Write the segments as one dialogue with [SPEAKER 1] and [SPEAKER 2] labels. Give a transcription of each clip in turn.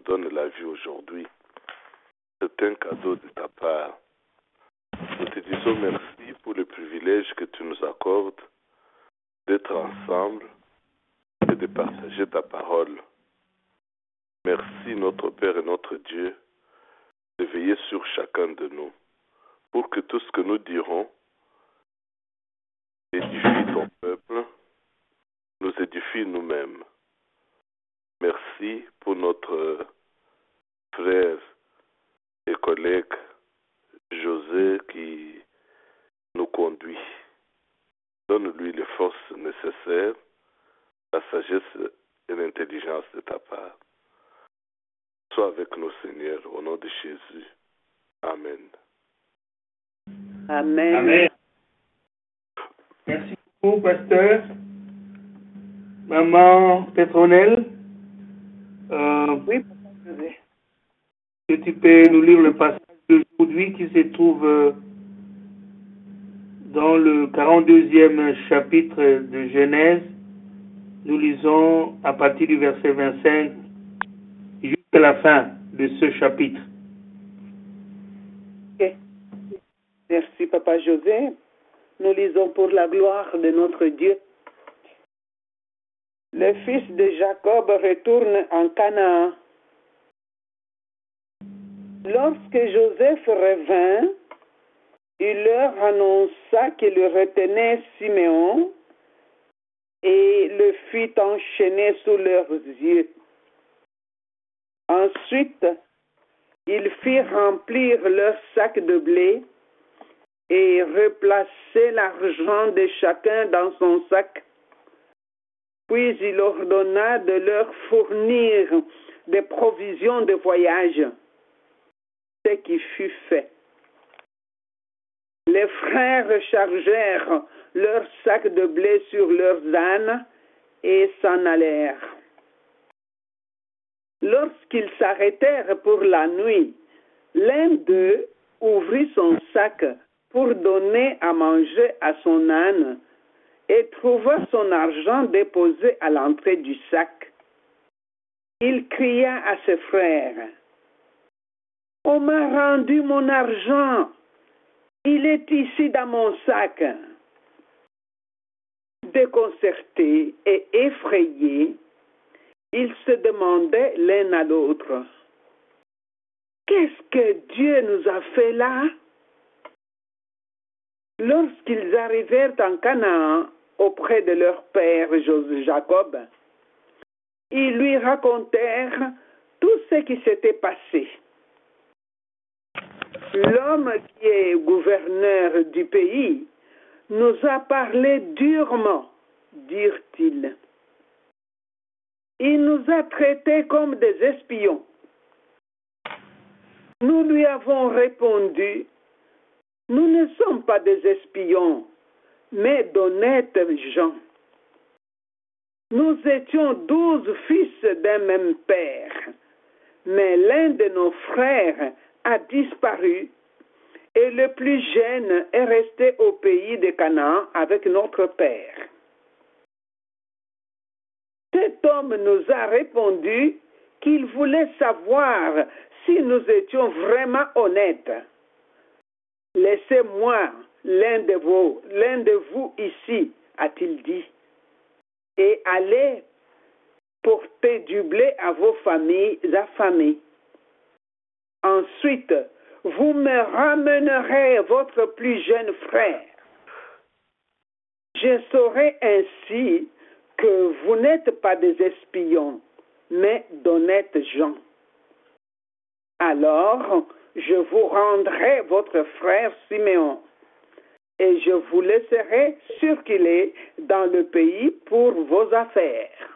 [SPEAKER 1] donnes la vie aujourd'hui. C'est un cadeau de ta part. Nous te disons merci pour le privilège que tu nous accordes d'être ensemble et de partager ta parole. Merci notre Père et notre Dieu de veiller sur chacun de nous pour que tout ce que nous dirons édifie ton peuple, nous édifie nous-mêmes. Merci pour notre frère et collègue José qui nous conduit. Donne-lui les forces nécessaires, la sagesse et l'intelligence de ta part. Sois avec nous, Seigneur, au nom de Jésus. Amen.
[SPEAKER 2] Amen.
[SPEAKER 3] Amen. Merci beaucoup, pasteur. Maman Pétronelle,
[SPEAKER 2] Oui, Papa José.
[SPEAKER 3] que tu peux nous lire le passage d'aujourd'hui qui se trouve dans le 42e chapitre de Genèse. Nous lisons à partir du verset 25 jusqu'à la fin de ce chapitre.
[SPEAKER 2] Ok. Merci, Papa José. Nous lisons pour la gloire de notre Dieu. Le fils de Jacob retourne en Canaan. Lorsque Joseph revint, il leur annonça qu'il retenait Siméon et le fit enchaîner sous leurs yeux. Ensuite, il fit remplir leur sac de blé et replacer l'argent de chacun dans son sac. Puis il ordonna de leur fournir des provisions de voyage, ce qui fut fait. Les frères chargèrent leurs sacs de blé sur leurs ânes et s'en allèrent. Lorsqu'ils s'arrêtèrent pour la nuit, l'un d'eux ouvrit son sac pour donner à manger à son âne et trouva son argent déposé à l'entrée du sac. Il cria à ses frères, « On m'a rendu mon argent, il est ici dans mon sac. » Déconcertés et effrayés, ils se demandaient l'un à l'autre, « Qu'est-ce que Dieu nous a fait là ?» Lorsqu'ils arrivèrent en Canaan auprès de leur père Jacob, ils lui racontèrent tout ce qui s'était passé. L'homme qui est gouverneur du pays nous a parlé durement, dirent-ils. Il nous a traités comme des espions. Nous lui avons répondu, nous ne sommes pas des espions, mais d'honnêtes gens. Nous étions 12 fils d'un même père, mais l'un de nos frères a disparu et le plus jeune est resté au pays de Canaan avec notre père. Cet homme nous a répondu qu'il voulait savoir si nous étions vraiment honnêtes. Laissez-moi l'un de vous ici, a-t-il dit, et allez porter du blé à vos familles affamées. Ensuite, vous me ramènerez votre plus jeune frère. Je saurai ainsi que vous n'êtes pas des espions, mais d'honnêtes gens. Alors, je vous rendrai votre frère Siméon, et je vous laisserai circuler dans le pays pour vos affaires.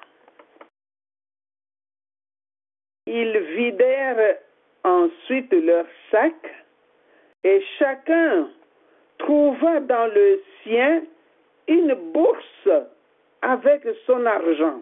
[SPEAKER 2] Ils vidèrent ensuite leur sac, et chacun trouva dans le sien une bourse avec son argent.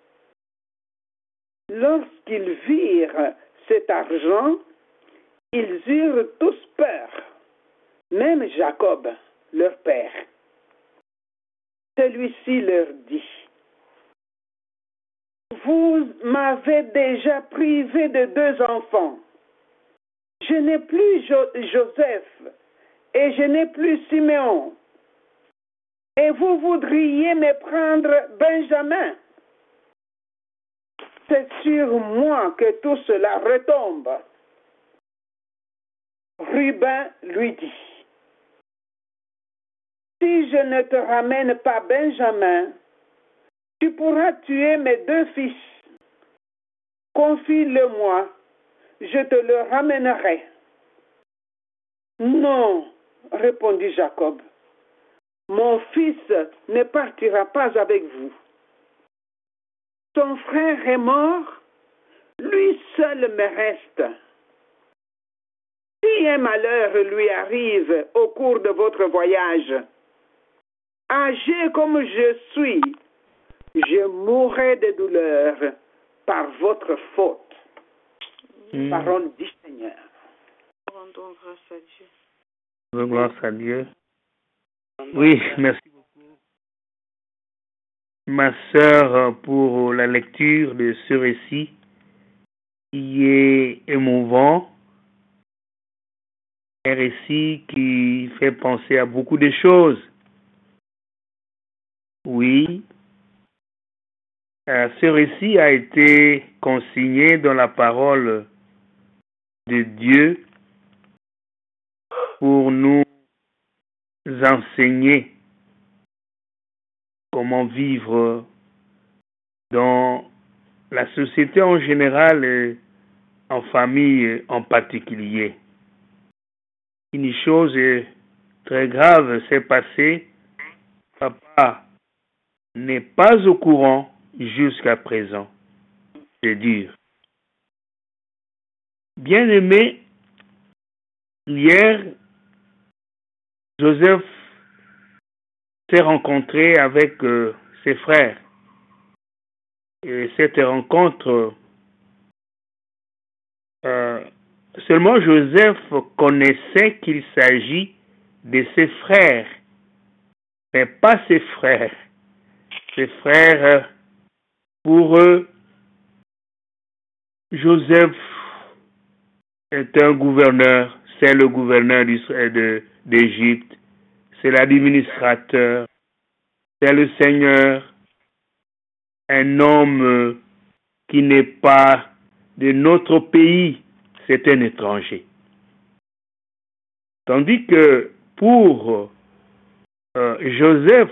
[SPEAKER 2] Lorsqu'ils virent cet argent, ils eurent tous peur, même Jacob, leur père. « Celui-ci leur dit, vous m'avez déjà privé de 2 enfants. Je n'ai plus Joseph et je n'ai plus Siméon. Et vous voudriez me prendre Benjamin. C'est sur moi que tout cela retombe. Ruben lui dit, si je ne te ramène pas Benjamin, tu pourras tuer mes 2 fils. Confie-le-moi, je te le ramènerai. Non, répondit Jacob, mon fils ne partira pas avec vous. Son frère est mort, lui seul me reste. Si un malheur lui arrive au cours de votre voyage, âgé comme je suis, je mourrai de douleur par votre faute. Parole du Seigneur.
[SPEAKER 4] Rendons grâce à Dieu.
[SPEAKER 3] Grâce à Dieu. Oui, merci beaucoup, ma sœur, pour la lecture de ce récit qui est émouvant. Un récit qui fait penser à beaucoup de choses. Oui, ce récit a été consigné dans la parole de Dieu pour nous enseigner comment vivre dans la société en général et en famille en particulier. Une chose très grave s'est passée. Papa n'est pas au courant jusqu'à présent. C'est dur. Bien-aimé, hier, Joseph s'est rencontré avec ses frères. Et cette rencontre, seulement Joseph connaissait qu'il s'agit de ses frères, mais pas ses frères. Ses frères, pour eux, Joseph est un gouverneur, c'est le gouverneur d'Égypte, c'est l'administrateur, c'est le Seigneur, un homme qui n'est pas de notre pays, c'est un étranger. Tandis que pour Joseph,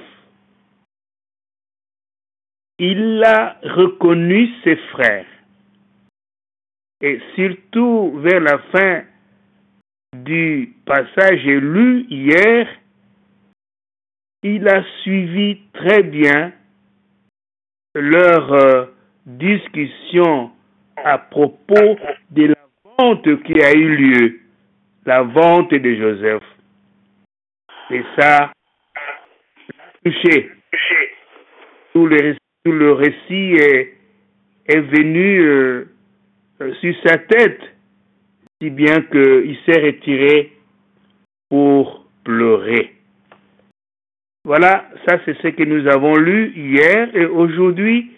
[SPEAKER 3] il a reconnu ses frères. Et surtout vers la fin du passage lu hier, il a suivi très bien leur discussion à propos de la vente qui a eu lieu, la vente de Joseph. Et ça l'a touché. Tout le récit est venu sur sa tête, si bien qu'il s'est retiré pour pleurer. Voilà, ça c'est ce que nous avons lu hier, et aujourd'hui,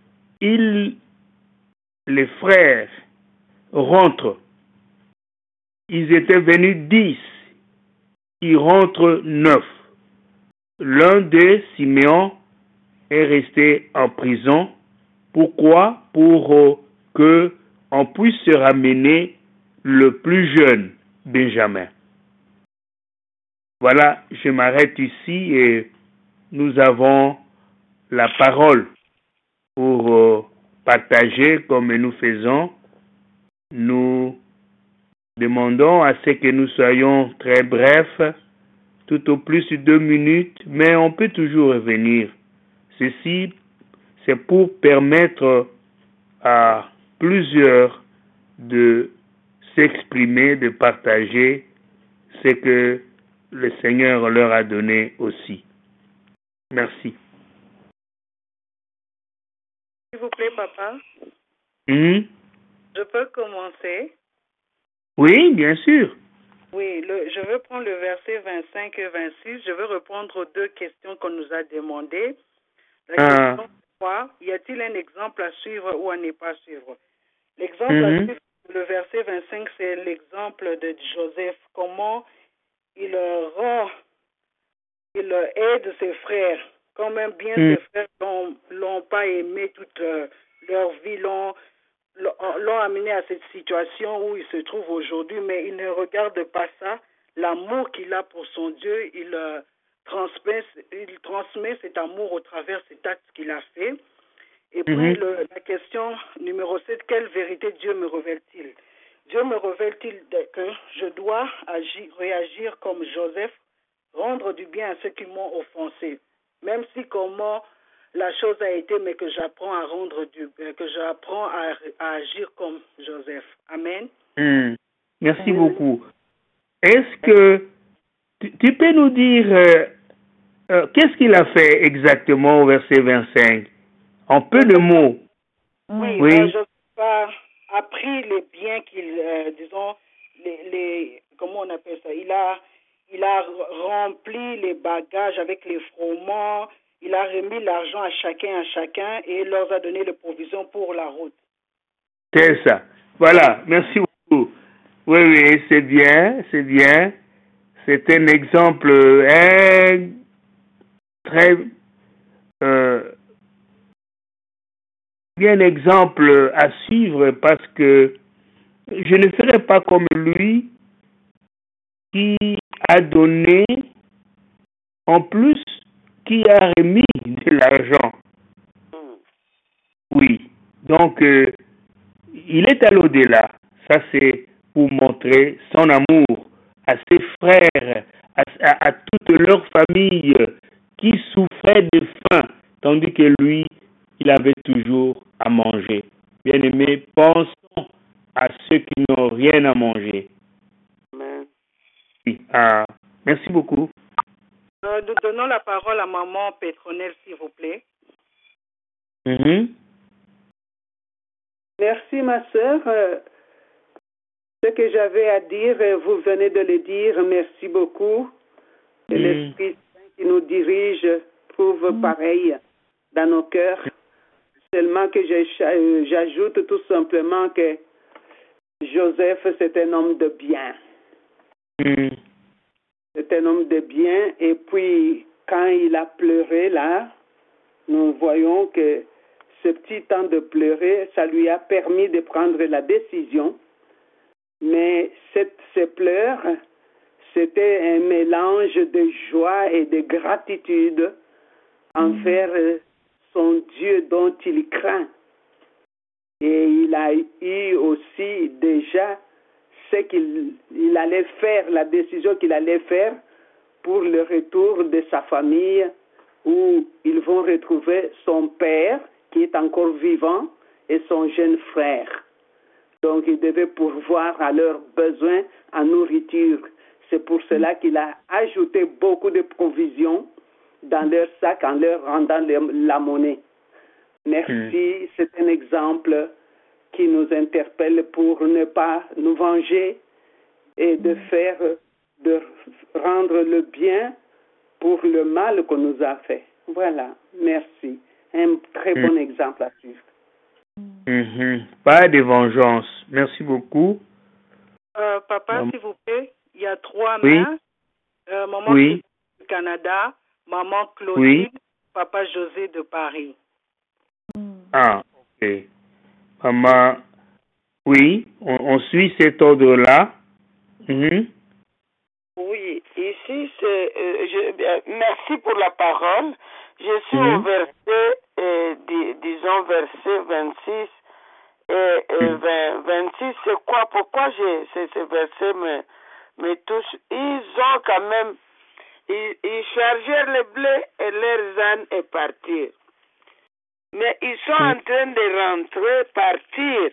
[SPEAKER 3] les frères rentrent. Ils étaient venus 10, ils rentrent 9. L'un d'eux, Siméon, est resté en prison. Pourquoi? Pour que on puisse se ramener le plus jeune, Benjamin. Voilà, je m'arrête ici et nous avons la parole pour partager comme nous faisons. Nous demandons à ce que nous soyons très brefs, tout au plus 2 minutes, mais on peut toujours revenir. Ceci, c'est pour permettre à plusieurs de s'exprimer, de partager ce que le Seigneur leur a donné aussi. Merci.
[SPEAKER 4] S'il vous plaît, papa.
[SPEAKER 3] Je
[SPEAKER 4] peux commencer?
[SPEAKER 3] Oui, bien sûr.
[SPEAKER 4] Oui, je veux prendre le verset 25 et 26. Je veux répondre aux 2 questions qu'on nous a demandées. La question foi, y a-t-il un exemple à suivre ou à ne pas suivre? L'exemple à suivre, le verset 25, c'est l'exemple de Joseph. Comment il aide ses frères. Quand même bien ses frères l'ont pas aimé toute leur vie, l'ont amené à cette situation où il se trouve aujourd'hui, mais il ne regarde pas ça. L'amour qu'il a pour son Dieu, il transmet cet amour au travers cet acte qu'il a fait. Et puis la question numéro 7, quelle vérité Dieu me révèle-t-il? Dieu me révèle-t-il que je dois réagir comme Joseph, rendre du bien à ceux qui m'ont offensé, même si comment la chose a été, mais que j'apprends à à agir comme Joseph. Amen.
[SPEAKER 3] Merci beaucoup. Est-ce que tu peux nous dire qu'est-ce qu'il a fait exactement au verset 25? En peu de mots.
[SPEAKER 4] Oui. Joseph a pris les biens qu'il, disons, comment on appelle ça? Il a rempli les bagages avec les froment. Il a remis l'argent à chacun et leur a donné les provisions pour la route.
[SPEAKER 3] C'est ça. Voilà. Merci beaucoup. Oui, c'est bien. C'est un exemple très bien exemple à suivre parce que je ne serai pas comme lui qui a donné en plus qui a remis de l'argent. Oui. Donc il est allé au-delà. Ça c'est pour montrer son amour à ses frères, à toute leur famille qui souffrait de faim, tandis que lui, il avait toujours à manger. Bien-aimés, pensons à ceux qui n'ont rien à manger.
[SPEAKER 5] Amen.
[SPEAKER 3] Oui. Merci beaucoup.
[SPEAKER 4] Nous donnons la parole à maman Pétronelle, s'il vous plaît.
[SPEAKER 2] Merci, ma sœur. Ce que j'avais à dire, vous venez de le dire. Merci beaucoup. Et l'Esprit Saint qui nous dirige trouve pareil dans nos cœurs. Seulement que j'ajoute tout simplement que Joseph, c'est un homme de bien. C'est un homme de bien. Et puis, quand il a pleuré là, nous voyons que ce petit temps de pleurer, ça lui a permis de prendre la décision. Mais ces pleurs, c'était un mélange de joie et de gratitude envers son Dieu dont il craint. Et il a eu aussi déjà ce qu'il allait faire, la décision qu'il allait faire pour le retour de sa famille, où ils vont retrouver son père qui est encore vivant et son jeune frère. Donc, il devait pourvoir à leurs besoins en nourriture. C'est pour cela qu'il a ajouté beaucoup de provisions dans leur sac en leur rendant la monnaie. Merci, c'est un exemple qui nous interpelle pour ne pas nous venger et de rendre le bien pour le mal qu'on nous a fait. Voilà, merci. Un très bon exemple à suivre.
[SPEAKER 3] Pas de vengeance. Merci beaucoup.
[SPEAKER 4] Papa, s'il vous plaît, il y a 3 mains. Maman du Canada, maman Claudine, papa José de Paris.
[SPEAKER 3] Ok. Maman, oui, on suit cet ordre-là.
[SPEAKER 5] Oui, ici, merci pour la parole. Je suis au verset, disons, verset 26 et 26. C'est quoi? Pourquoi ce verset me touche? Ils ont quand même, ils chargèrent le blé et leurs ânes et partirent. Mais ils sont en train de rentrer, partir.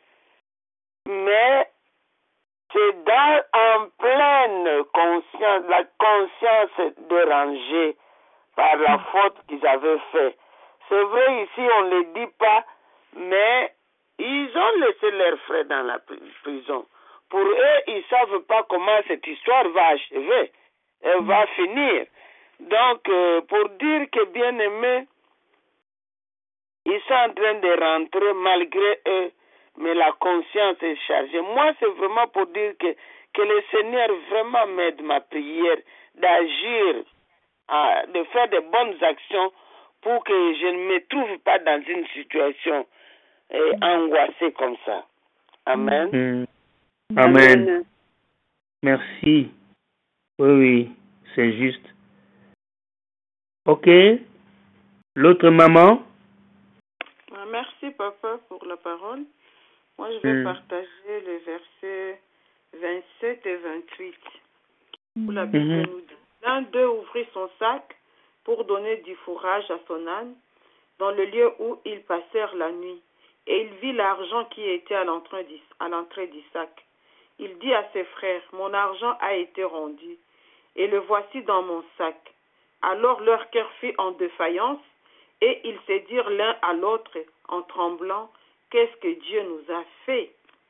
[SPEAKER 5] Mais c'est en pleine conscience, la conscience dérangée par la faute qu'ils avaient faite. C'est vrai, ici, on ne le dit pas, mais ils ont laissé leurs frères dans la prison. Pour eux, ils ne savent pas comment cette histoire va achever, elle va finir. Donc, pour dire que, bien aimé, Ils sont en train de rentrer malgré eux, mais la conscience est chargée. Moi, c'est vraiment pour dire que le Seigneur vraiment m'aide ma prière d'agir, de faire de bonnes actions pour que je ne me trouve pas dans une situation angoissée comme ça. Amen.
[SPEAKER 3] Amen. Merci. Oui, c'est juste. Ok. L'autre maman?
[SPEAKER 4] Merci, papa, pour la parole. Moi, je vais partager les versets 27 et 28. Où la Bible nous dit: l'un d'eux ouvrit son sac pour donner du fourrage à son âne dans le lieu où ils passèrent la nuit. Et il vit l'argent qui était à l'entrée du sac. Il dit à ses frères: mon argent a été rendu, et le voici dans mon sac. Alors leur cœur fut en défaillance, et ils se dirent l'un à l'autre en tremblant: qu'est-ce que Dieu nous a fait?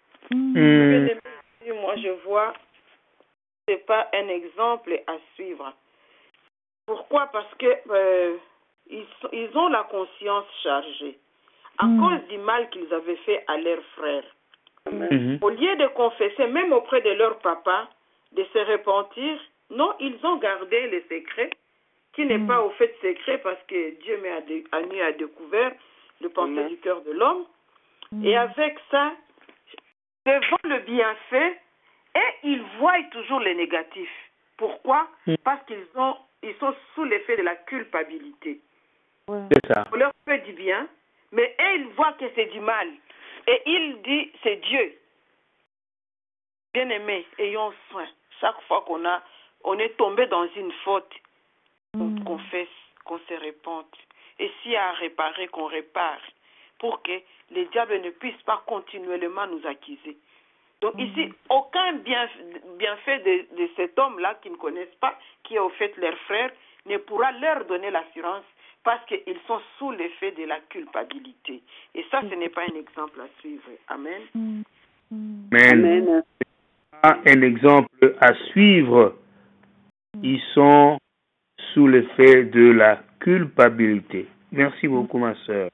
[SPEAKER 4] Moi, je vois, c'est pas un exemple à suivre. Pourquoi? Parce que ils ont la conscience chargée à cause du mal qu'ils avaient fait à leurs frères. Au lieu de confesser, même auprès de leur papa, de se repentir, non, ils ont gardé le secret, qui n'est pas au fait secret, parce que Dieu a découvert le pensée du cœur de l'homme. Et avec ça, devant le bienfait, et ils voient toujours le négatif. Pourquoi? Parce qu'ils sont sous l'effet de la culpabilité.
[SPEAKER 3] C'est ça.
[SPEAKER 4] On leur fait du bien, mais eux, ils voient que c'est du mal. Et il dit, c'est Dieu. Bien-aimés, ayons soin. Chaque fois on est tombé dans une faute, on confesse, qu'on se repente. Et s'il y a à réparer, qu'on répare, pour que les diables ne puissent pas continuellement nous accuser. Donc ici, aucun bienfait de cet homme-là qu'ils ne connaissent pas, qui est au fait leur frère, ne pourra leur donner l'assurance, parce qu'ils sont sous l'effet de la culpabilité. Et ça, ce n'est pas un exemple à suivre. Amen.
[SPEAKER 3] Amen. Un exemple à suivre. Ils sont sous l'effet de la culpabilité. Merci beaucoup, ma soeur.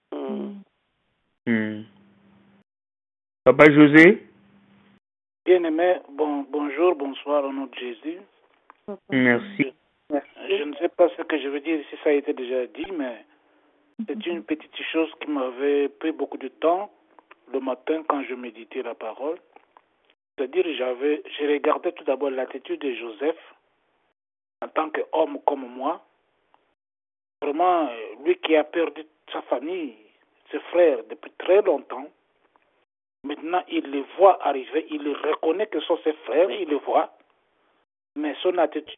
[SPEAKER 3] Papa José?
[SPEAKER 6] Bien-aimé, bonjour, bonsoir au nom de Jésus.
[SPEAKER 3] Merci.
[SPEAKER 6] Je ne sais pas ce que je veux dire si ça a été déjà dit, mais c'est une petite chose qui m'avait pris beaucoup de temps le matin quand je méditais la parole. C'est-à-dire, j'ai regardé tout d'abord l'attitude de Joseph en tant qu'homme comme moi. Vraiment, lui qui a perdu sa famille, ses frères depuis très longtemps. Maintenant, il les voit arriver, il reconnaît que ce sont ses frères, il les voit. Mais son attitude,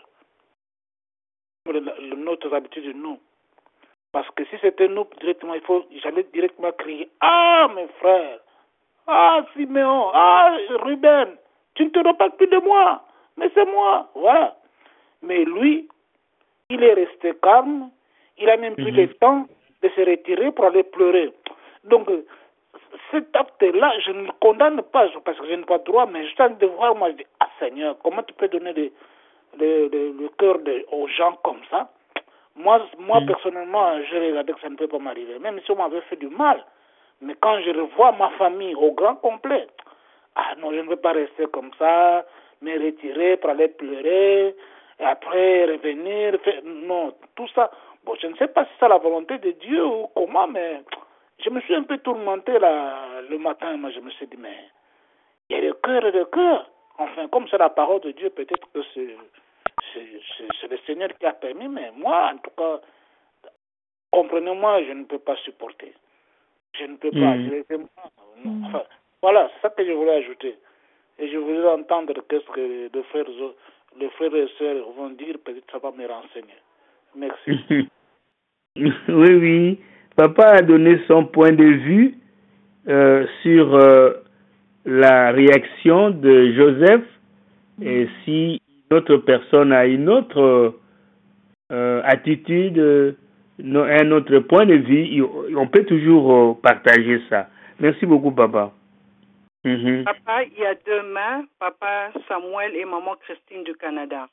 [SPEAKER 6] notre habitude, nous. Parce que si c'était nous directement, j'allais directement crier: ah, mes frères! Ah, Siméon! Ah, Ruben! Tu ne te rappelles plus de moi! Mais c'est moi! Voilà. Mais lui, il est resté calme. Il a même pris le temps de se retirer pour aller pleurer. Donc, cet acte-là, je ne le condamne pas parce que je n'ai pas de droit, mais je suis en train de voir, moi, je dis: ah, Seigneur, comment tu peux donner le cœur aux gens comme ça? Moi personnellement, je regardais que ça ne peut pas m'arriver, même si on m'avait fait du mal. Mais quand je revois ma famille au grand complet, ah non, je ne veux pas rester comme ça, me retirer pour aller pleurer, et après revenir, non, tout ça. Bon, je ne sais pas si c'est la volonté de Dieu ou comment, mais je me suis un peu tourmenté là, le matin. Moi, je me suis dit, mais il y a le cœur et le cœur. Enfin, comme c'est la parole de Dieu, peut-être que c'est le Seigneur qui a permis, mais moi, en tout cas, comprenez-moi, je ne peux pas supporter. Je ne peux pas. Enfin, voilà, c'est ça que je voulais ajouter. Et je voulais entendre qu'est-ce que les frères et sœurs vont dire, peut-être ça va me renseigner. Merci.
[SPEAKER 3] Oui. Papa a donné son point de vue sur la réaction de Joseph. Et si d'autres personne a une autre attitude, un autre point de vue, on peut toujours partager ça. Merci beaucoup, papa.
[SPEAKER 4] Papa, il y a 2 mains, papa Samuel et maman Christine du Canada.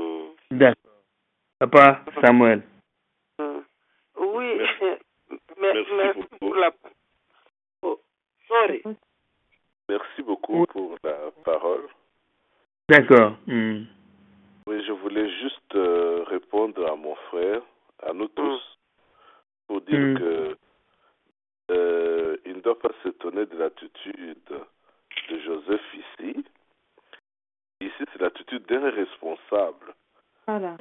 [SPEAKER 3] D'accord. Papa Samuel.
[SPEAKER 5] Oui,
[SPEAKER 1] Merci beaucoup.
[SPEAKER 5] Sorry.
[SPEAKER 1] Merci beaucoup pour la parole.
[SPEAKER 3] D'accord.
[SPEAKER 1] Oui, je voulais juste répondre à mon frère, à nous tous, pour dire que il ne doit pas s'étonner de l'attitude de Joseph ici. Ici, c'est l'attitude d'un responsable.
[SPEAKER 7] Voilà.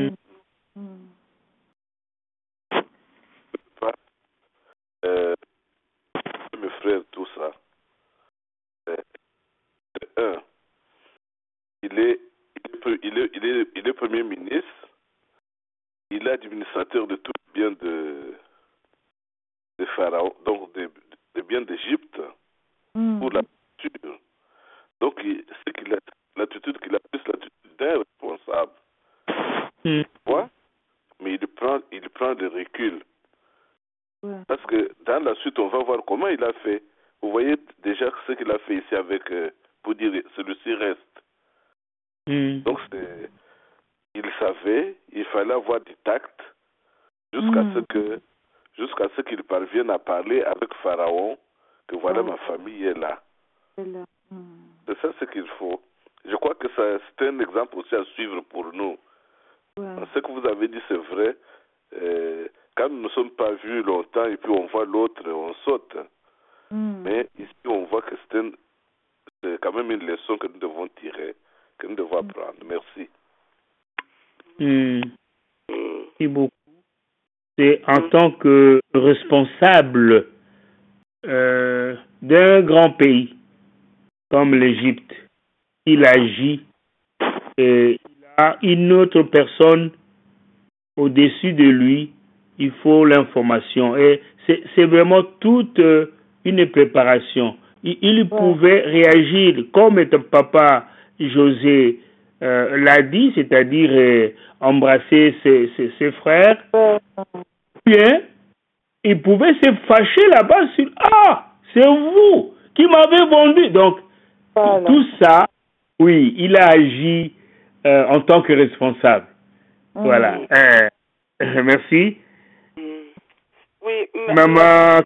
[SPEAKER 1] Mes frères, tout ça. Il est premier ministre, il est administrateur de tout bien de Pharaon, donc des biens d'Égypte pour la culture. Donc, c'est qu'il a l'attitude qu'il a plus l'attitude d'un responsable. Ouais? Mais il prend le recul. Parce que dans la suite, on va voir comment il a fait. Vous voyez déjà ce qu'il a fait ici avec, pour dire, celui-ci reste. Donc, il savait, il fallait avoir du tact jusqu'à ce qu'il parvienne à parler avec Pharaon, que voilà, ma famille est là. C'est ça ce qu'il faut. Je crois que c'est un exemple aussi à suivre pour nous. Ce que vous avez dit, c'est vrai. Quand nous ne sommes pas vus longtemps et puis on voit l'autre, on saute. Mais ici, on voit que c'est quand même une leçon que nous devons tirer, que nous devons apprendre. Merci.
[SPEAKER 3] Merci beaucoup. C'est en tant que responsable d'un grand pays comme l'Égypte, il agit et il a une autre personne au-dessus de lui, il faut l'information. Et c'est vraiment toute une préparation. Il pouvait réagir comme ton papa José l'a dit, c'est-à-dire embrasser ses frères. Bien, il pouvait se fâcher là-bas sur « Ah, c'est vous qui m'avez vendu !» Donc, tout ça, oui, il a agi en tant que responsable. Voilà. Merci.
[SPEAKER 5] Oui,
[SPEAKER 3] Maman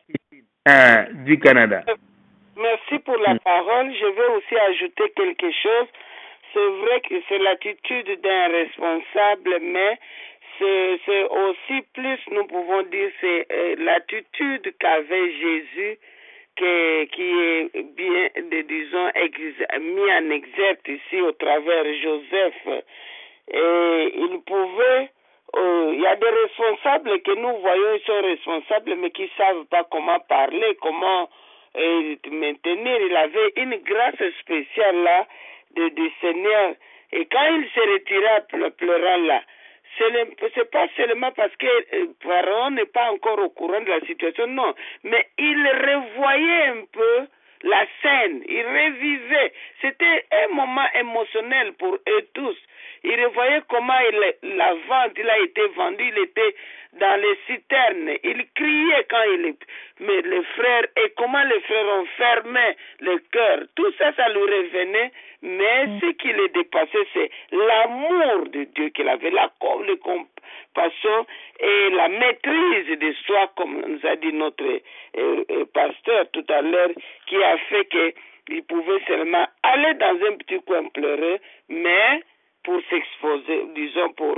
[SPEAKER 3] du Canada.
[SPEAKER 5] Merci pour la parole. Je vais aussi ajouter quelque chose. C'est vrai que c'est l'attitude d'un responsable, mais c'est aussi plus, nous pouvons dire, c'est l'attitude qu'avait Jésus qui est bien, disons, mis en exergue ici au travers Joseph. Et il pouvait, il y a des responsables que nous voyons, ils sont responsables, mais qui ne savent pas comment parler, comment maintenir. Il avait une grâce spéciale là du Seigneur. Et quand il se retira pleurant là, c'est pas seulement parce que Pharaon n'est pas encore au courant de la situation, non, mais il revoyait un peu la scène, il revivait. C'était un moment émotionnel pour eux tous. Il revoyait comment la vente, il a été vendu, il était dans les citernes. Il criait quand mais les frères, et comment les frères ont fermé le cœur. Tout ça, ça lui revenait, mais ce qui le dépassait, c'est l'amour de Dieu qu'il avait, la compassion et la maîtrise de soi, comme nous a dit notre pasteur tout à l'heure, qui a fait qu'il pouvait seulement aller dans un petit coin pleurer, mais pour s'exposer, disons, pour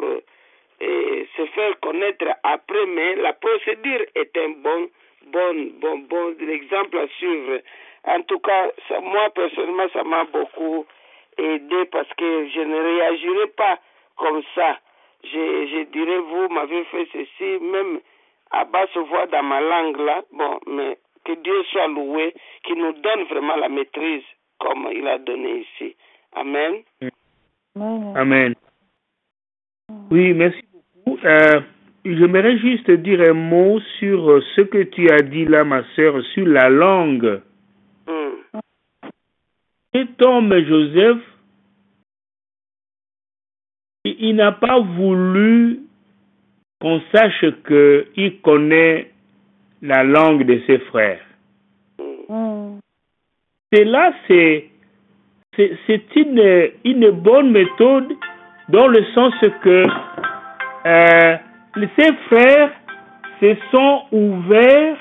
[SPEAKER 5] se faire connaître après, mais la procédure est un bon exemple à suivre. En tout cas, moi personnellement, ça m'a beaucoup aidé parce que je ne réagirais pas comme ça. Je dirais, vous m'avez fait ceci, même à basse voix dans ma langue là, bon, mais que Dieu soit loué, qu'il nous donne vraiment la maîtrise comme il a donné ici. Amen.
[SPEAKER 3] Amen. Oui, merci beaucoup. J'aimerais juste dire un mot sur ce que tu as dit là, ma sœur, sur la langue. Cet homme, Joseph, il n'a pas voulu qu'on sache qu'il connaît la langue de ses frères. C'est là, c'est une bonne méthode dans le sens que ses frères se sont ouverts,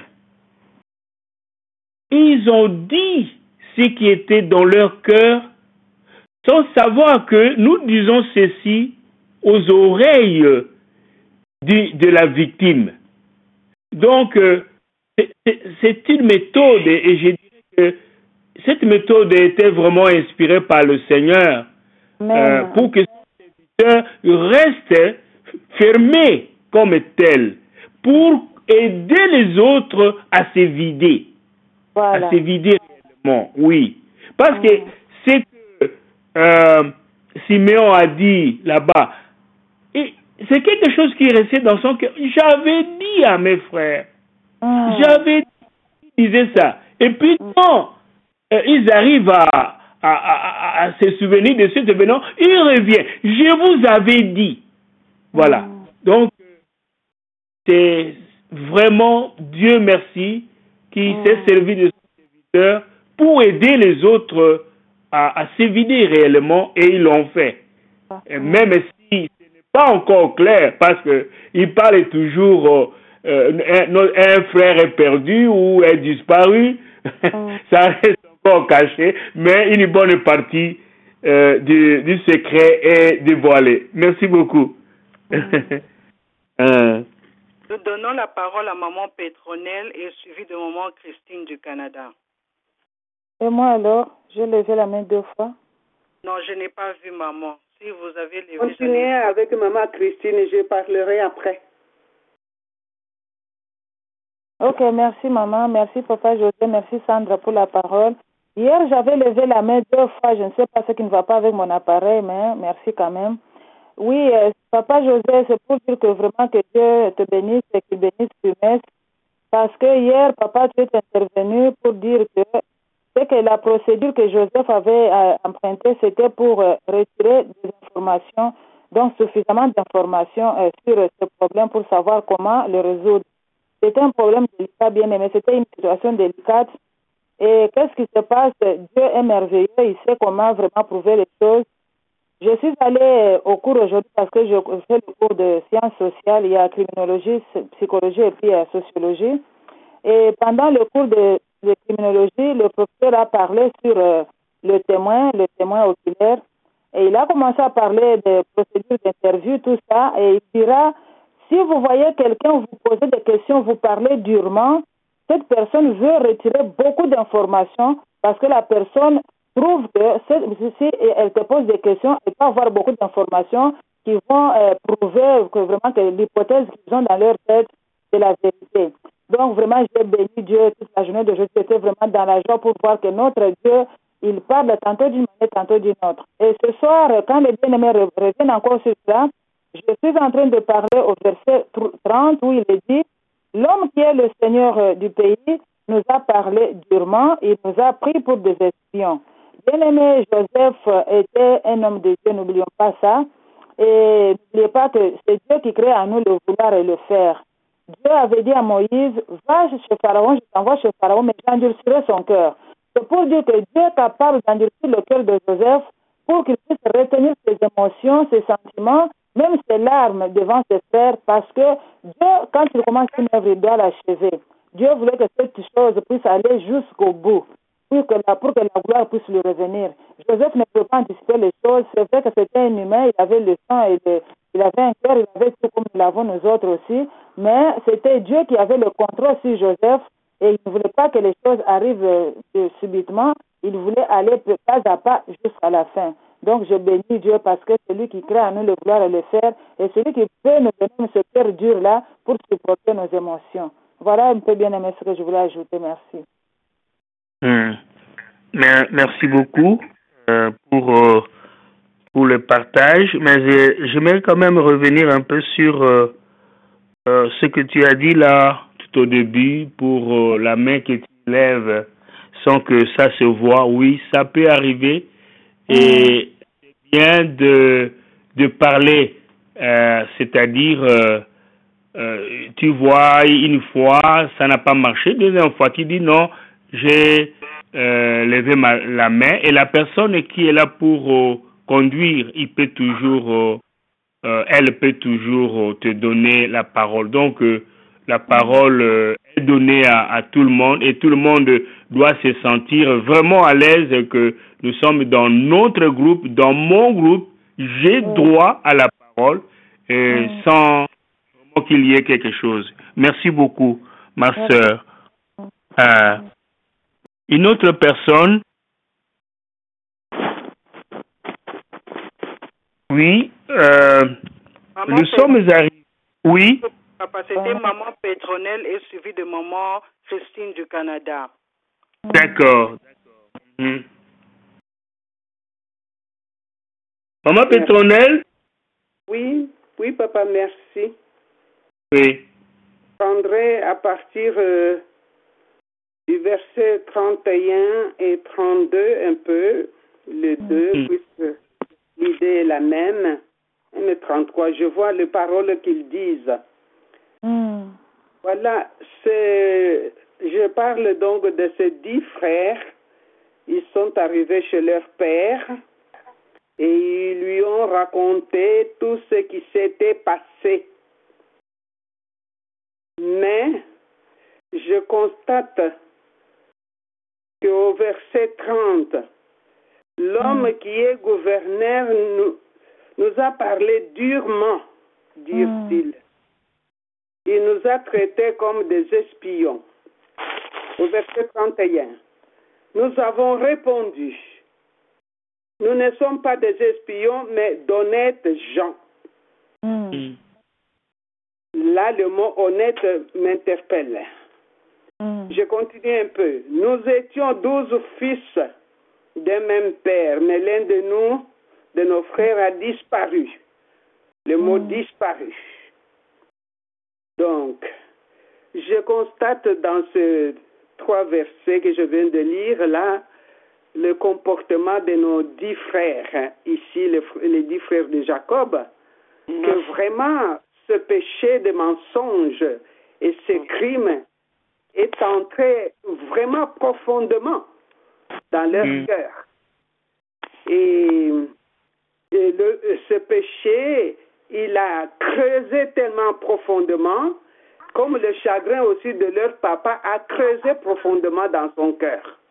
[SPEAKER 3] ils ont dit ce qui était dans leur cœur, sans savoir que nous disons ceci aux oreilles de la victime. Donc, c'est une méthode, et je dirais que cette méthode était vraiment inspirée par le Seigneur pour que ce serviteur reste fermé comme tel, pour aider les autres à se vider. Voilà. À se vider réellement, oui. Parce que c'est que Siméon a dit là-bas, et c'est quelque chose qui est resté dans son cœur. J'avais dit à mes frères, j'avais dit, ils disaient ça. Et puis quand ils arrivent à se souvenir de cet événement, ils reviennent. Je vous avais dit. Voilà. Donc, c'est vraiment Dieu merci qui s'est servi de son serviteur pour aider les autres à se vider réellement, et ils l'ont fait. Et même si ce n'est pas encore clair, parce qu'il parle toujours un frère est perdu ou est disparu, ça reste encore caché, mais une bonne partie du secret est dévoilée. Merci beaucoup.
[SPEAKER 4] Nous donnons la parole à maman Pétronelle et suivi de maman Christine du Canada.
[SPEAKER 7] Et moi alors, j'ai levé la main 2 fois.
[SPEAKER 4] Non, je n'ai pas vu maman. Si vous avez levé...
[SPEAKER 2] Continuez avec maman Christine et je parlerai après.
[SPEAKER 7] Ok, merci maman, merci papa José, merci Sandra pour la parole. Hier, j'avais levé la main 2 fois, je ne sais pas ce qui ne va pas avec mon appareil, mais merci quand même. Oui, papa José, c'est pour dire que vraiment que Dieu te bénisse et qu'il bénisse Pumès. Parce que hier, papa, tu es intervenu pour dire que c'est que la procédure que Joseph avait empruntée, c'était pour retirer des informations, donc suffisamment d'informations sur ce problème pour savoir comment le résoudre. C'était un problème délicat, bien aimé, c'était une situation délicate. Et qu'est-ce qui se passe? Dieu est merveilleux, il sait comment vraiment prouver les choses. Je suis allée au cours aujourd'hui parce que je fais le cours de sciences sociales, il y a criminologie, psychologie et puis sociologie. Et pendant le cours de criminologie, le professeur a parlé sur le témoin oculaire. Et il a commencé à parler des procédures d'interview, tout ça. Et il dira, si vous voyez quelqu'un vous poser des questions, vous parlez durement, cette personne veut retirer beaucoup d'informations parce que la personne trouve que si elle te pose des questions, elle peut avoir beaucoup d'informations qui vont prouver que vraiment que l'hypothèse qu'ils ont dans leur tête, c'est la vérité. Donc vraiment, j'ai béni Dieu toute la journée d'aujourd'hui. J'étais vraiment dans la joie pour voir que notre Dieu, il parle tantôt d'une manière, tantôt d'une autre. Et ce soir, quand les bien-aimés reviennent encore sur ça, je suis en train de parler au verset 30 où il est dit, l'homme qui est le Seigneur du pays nous a parlé durement, il nous a pris pour des espions. Bien-aimé, Joseph était un homme de Dieu, n'oublions pas ça. Et n'oubliez pas que c'est Dieu qui crée en nous le vouloir et le faire. Dieu avait dit à Moïse, va chez Pharaon, je t'envoie chez Pharaon, mais j'endurcirai son cœur. C'est pour dire que Dieu est capable d'endurcir le cœur de Joseph pour qu'il puisse retenir ses émotions, ses sentiments, même ses larmes devant ses frères, parce que Dieu, quand il commence une œuvre, il doit l'achever. Dieu voulait que cette chose puisse aller jusqu'au bout, pour que la gloire puisse lui revenir. Joseph ne peut pas anticiper les choses. C'est vrai que c'était un humain, il avait le sang, il avait un cœur, il avait tout comme nous l'avons nous autres aussi, mais c'était Dieu qui avait le contrôle sur Joseph et il ne voulait pas que les choses arrivent subitement, il voulait aller pas à pas jusqu'à la fin. Donc je bénis Dieu parce que c'est lui qui crée en nous le vouloir et le faire et c'est lui qui peut nous donner ce cœur dur là pour supporter nos émotions. Voilà un peu bien aimé ce que je voulais ajouter, merci.
[SPEAKER 3] Merci beaucoup pour le partage, mais j'aimerais quand même revenir un peu sur ce que tu as dit là tout au début pour la main que tu lèves sans que ça se voit. Oui, ça peut arriver et c'est bien de parler, c'est-à-dire tu vois une fois ça n'a pas marché, deuxième fois tu dis non, j'ai levé la main et la personne qui est là pour conduire, elle peut toujours te donner la parole. Donc la parole est donnée à tout le monde et tout le monde doit se sentir vraiment à l'aise que nous sommes dans notre groupe, dans mon groupe, j'ai droit à la parole sans qu'il y ait quelque chose. Merci beaucoup, ma sœur. Une autre personne. Oui, nous sommes arrivés. Oui.
[SPEAKER 4] Papa, c'était maman Pétronelle et suivi de maman Christine du Canada.
[SPEAKER 3] D'accord. Maman Pétronelle?
[SPEAKER 2] Oui, papa, merci.
[SPEAKER 3] Oui.
[SPEAKER 2] Je prendrai à partir du verset 31 et 32 un peu, les deux, puisque l'idée est la même. Et 33, je vois les paroles qu'ils disent. Voilà, je parle donc de ces 10 frères. Ils sont arrivés chez leur père et ils lui ont raconté tout ce qui s'était passé. Mais je constate qu'au verset 30, l'homme qui est gouverneur nous a parlé durement, dirent-ils. Il nous a traités comme des espions. Au verset 31, nous avons répondu, nous ne sommes pas des espions, mais d'honnêtes gens. Là, le mot honnête m'interpelle. Je continue un peu. Nous étions 12 fils d'un même père, mais l'un de nos frères, a disparu. Le mot disparu. Donc, je constate dans ces 3 versets que je viens de lire, là, le comportement de nos 10 frères, ici les 10 frères de Jacob, que vraiment ce péché de mensonge et ce crime est entré vraiment profondément dans leur cœur. Et ce péché, il a creusé tellement profondément, comme le chagrin aussi de leur papa a creusé profondément dans son cœur.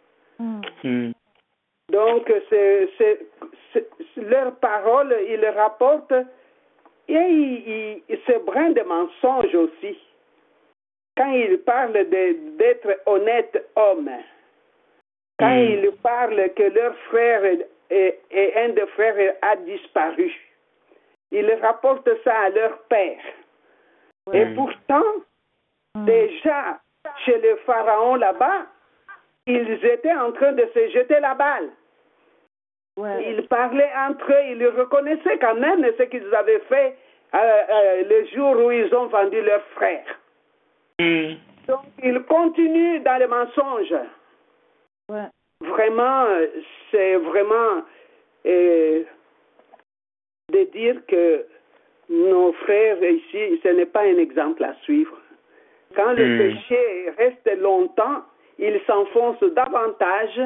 [SPEAKER 2] Donc, leurs paroles, ils rapportent, et ce brin de mensonge aussi. Quand ils parlent d'être honnête homme, quand ils parlent que leur frère et un des frères a disparu, ils rapportent ça à leur père. Et pourtant, déjà, chez le pharaon là-bas, ils étaient en train de se jeter la balle. Ils parlaient entre eux, ils reconnaissaient quand même ce qu'ils avaient fait le jour où ils ont vendu leur frère. Donc, ils continuent dans le mensonge. Vraiment, c'est vraiment de dire que nos frères ici, ce n'est pas un exemple à suivre. Quand le péché reste longtemps, il s'enfonce davantage.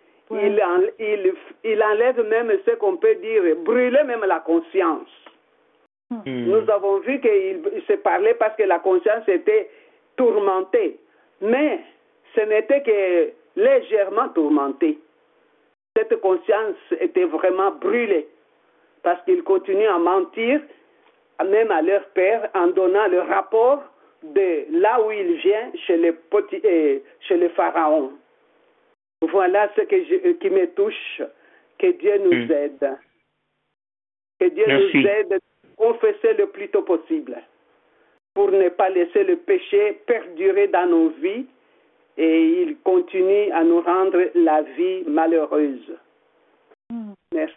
[SPEAKER 2] Il enlève même ce qu'on peut dire, brûler même la conscience. Nous avons vu qu'il se parlait parce que la conscience était tourmentée. Mais ce n'était que légèrement tourmentée. Cette conscience était vraiment brûlée. Parce qu'ils continuent à mentir, même à leur père, en donnant le rapport de là où il vient chez le pharaon. Voilà ce qui me touche. Que Dieu nous aide. Que Dieu nous aide à confesser le plus tôt possible pour ne pas laisser le péché perdurer dans nos vies et il continue à nous rendre la vie malheureuse. Merci.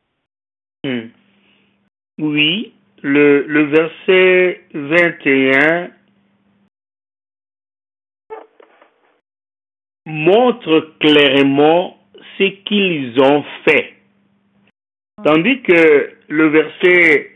[SPEAKER 3] Oui, le verset 21 montre clairement ce qu'ils ont fait. Tandis que le verset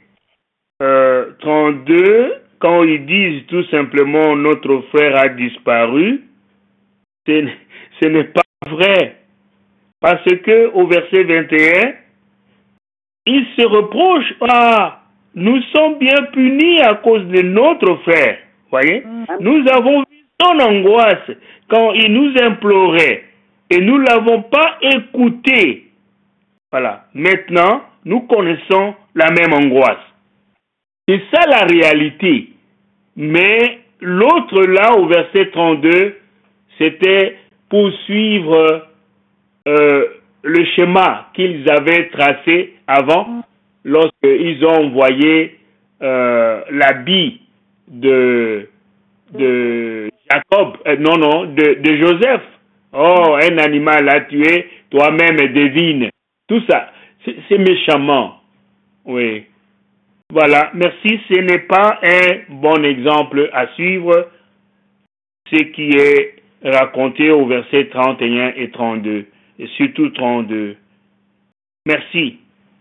[SPEAKER 3] 32, quand ils disent tout simplement notre frère a disparu, ce n'est pas vrai. Parce que au verset 21, ils se reprochent, nous sommes bien punis à cause de notre frère. Voyez? Nous avons vu son angoisse quand il nous implorait et nous ne l'avons pas écouté. Voilà. Maintenant, nous connaissons la même angoisse. C'est ça la réalité. Mais l'autre là, au verset 32, c'était poursuivre le schéma qu'ils avaient tracé avant, lorsqu'ils ont envoyé l'habit de Jacob, de Joseph. Oh, un animal à tuer, toi-même devine. Tout ça, c'est méchamment. Oui. Voilà, merci. Ce n'est pas un bon exemple à suivre, ce qui est raconté au verset 31 et 32, et surtout 32. Merci.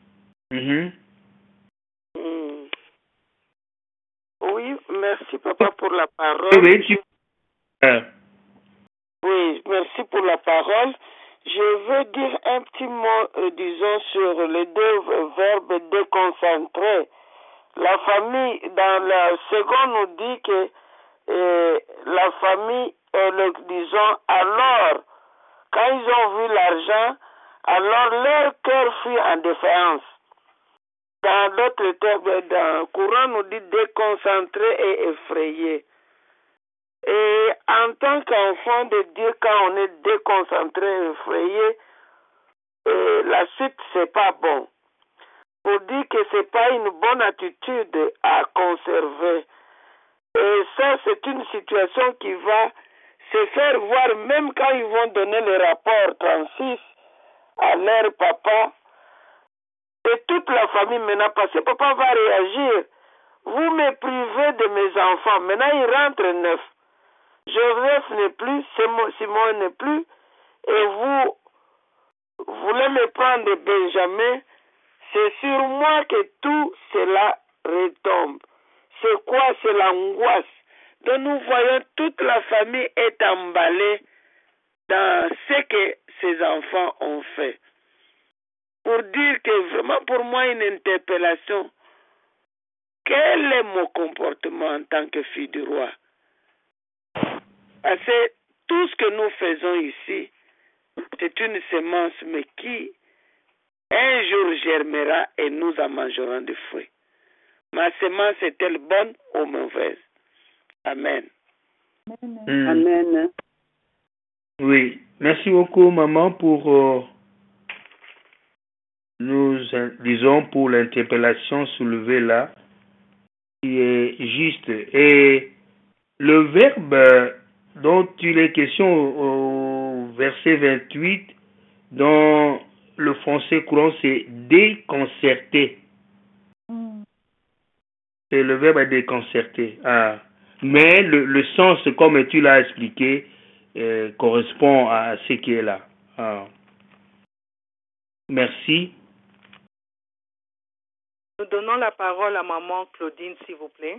[SPEAKER 5] Oui, merci papa pour la parole. Oui, merci pour la parole. Je veux dire un petit mot, disons, sur les deux verbes déconcentrés. La famille, dans la seconde, nous dit que la famille, disons, alors, quand ils ont vu l'argent, alors leur cœur fut en défiance. Dans d'autres termes, dans le courant, nous dit déconcentré et effrayé. Et en tant qu'enfant de Dieu, quand on est déconcentré et effrayé, la suite, c'est pas bon. Pour dire que c'est pas une bonne attitude à conserver. Et ça, c'est une situation qui va se faire voir même quand ils vont donner le rapport 36 à leur papa. Et toute la famille maintenant, parce que papa va réagir. Vous me privez de mes enfants. Maintenant, ils rentrent 9. Joseph n'est plus, Simon n'est plus. Et vous voulez me prendre Benjamin. C'est sur moi que tout cela retombe. C'est quoi? C'est l'angoisse. Donc nous voyons toute la famille est emballée dans ce que ses enfants ont fait. Pour dire que vraiment pour moi une interpellation, quel est mon comportement en tant que fille du roi? Parce que tout ce que nous faisons ici, c'est une semence, mais qui un jour germera et nous en mangerons des fruits. Ma semence est-elle bonne ou mauvaise? Amen.
[SPEAKER 2] Amen.
[SPEAKER 3] Oui, merci beaucoup, maman, pour pour l'interpellation soulevée là, qui est juste. Et le verbe dont il est question au verset 28, dans le français courant, c'est déconcerter. C'est le verbe déconcerter. Mais le sens, comme tu l'as expliqué, correspond à ce qui est là. Merci.
[SPEAKER 4] Nous donnons la parole à maman Claudine, s'il vous plaît.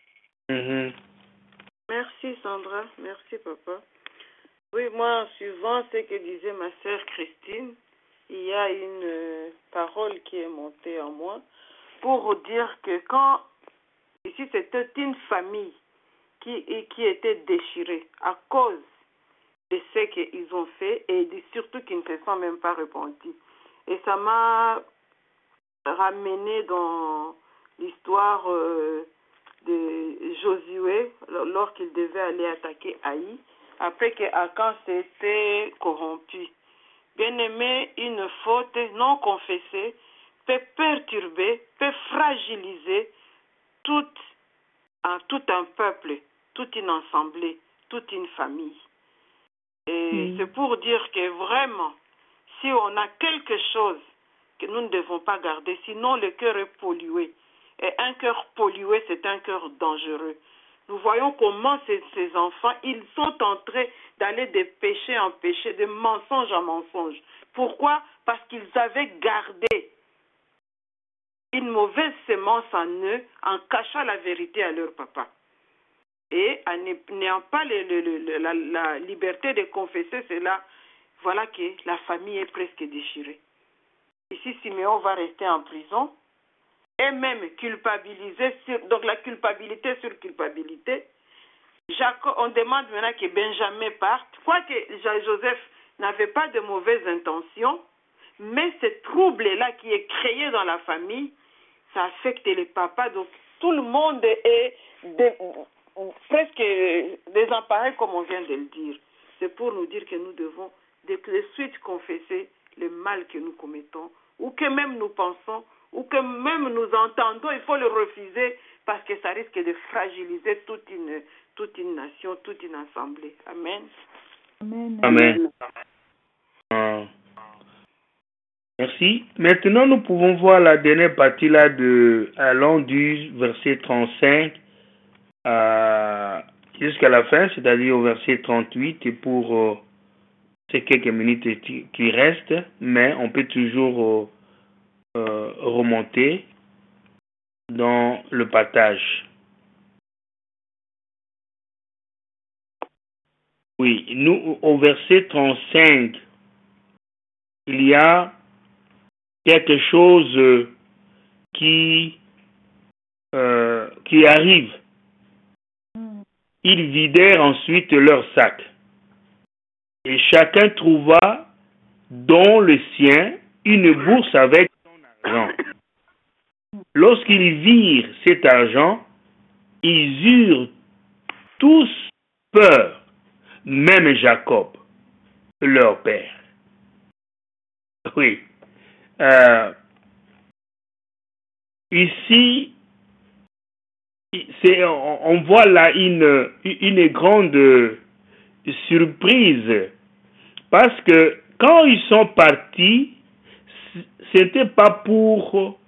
[SPEAKER 8] Merci Sandra, merci papa. Oui, moi, suivant ce que disait ma sœur Christine, il y a une parole qui est montée en moi pour dire que quand, ici c'était une famille qui était déchirée à cause de ce qu'ils ont fait et surtout qu'ils ne se sont même pas repentis. Et ça m'a ramené dans l'histoire de Josué lorsqu'il devait aller attaquer Haï après que Akan s'était corrompu. Bien-aimé, une faute non confessée peut perturber, peut fragiliser tout un peuple, toute une assemblée, toute une famille. Et c'est pour dire que vraiment, si on a quelque chose que nous ne devons pas garder, sinon le cœur est pollué. Et un cœur pollué, c'est un cœur dangereux. Nous voyons comment ces enfants, ils sont en train d'aller de péché en péché, de mensonge en mensonge. Pourquoi? Parce qu'ils avaient gardé une mauvaise sémence en eux en cachant la vérité à leur papa. Et en n'ayant pas la liberté de confesser cela, voilà que la famille est presque déchirée. Ici, Siméon va rester en prison et même culpabilisé donc la culpabilité sur culpabilité. Jacob, on demande maintenant que Benjamin parte. Quoique Joseph n'avait pas de mauvaises intentions, mais ce trouble-là qui est créé dans la famille, ça affecte les papas. Donc, tout le monde est presque désemparé, comme on vient de le dire. C'est pour nous dire que nous devons de suite confesser le mal que nous commettons, ou que même nous pensons, ou que même nous entendons, il faut le refuser, parce que ça risque de fragiliser toute une nation, toute une assemblée. Amen.
[SPEAKER 3] Amen. Amen. Merci. Maintenant, nous pouvons voir la dernière partie là allant du verset 35 jusqu'à la fin, c'est-à-dire au verset 38, et pour ces quelques minutes qui restent, mais on peut toujours remonter dans le partage. Oui, nous, au verset 35, il y a quelque chose qui arrive. Ils vidèrent ensuite leur sac, et chacun trouva dans le sien une bourse avec son argent. Lorsqu'ils virent cet argent, ils eurent tous peur, même Jacob, leur père. Oui. Ici, on voit là une grande surprise, parce que quand ils sont partis, c'était pas pour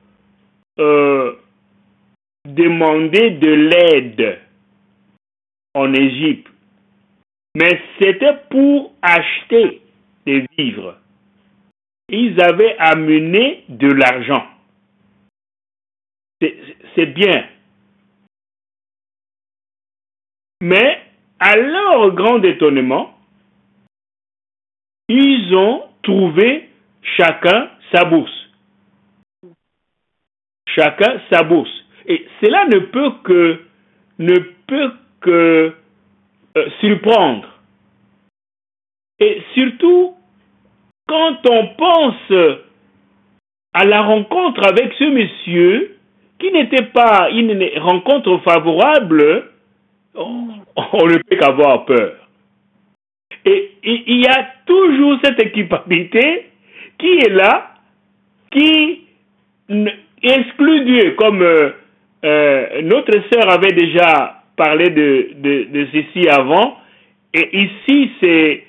[SPEAKER 3] demander de l'aide en Égypte, mais c'était pour acheter des vivres. Ils avaient amené de l'argent. C'est bien. Mais à leur grand étonnement, ils ont trouvé chacun sa bourse. Chacun sa bourse. Et cela ne peut que surprendre. Et surtout, quand on pense à la rencontre avec ce monsieur, qui n'était pas une rencontre favorable, on ne peut qu'avoir peur. Et il y a toujours cette équipabilité qui est là, qui exclut Dieu, comme notre sœur avait déjà parlé de ceci avant, et ici c'est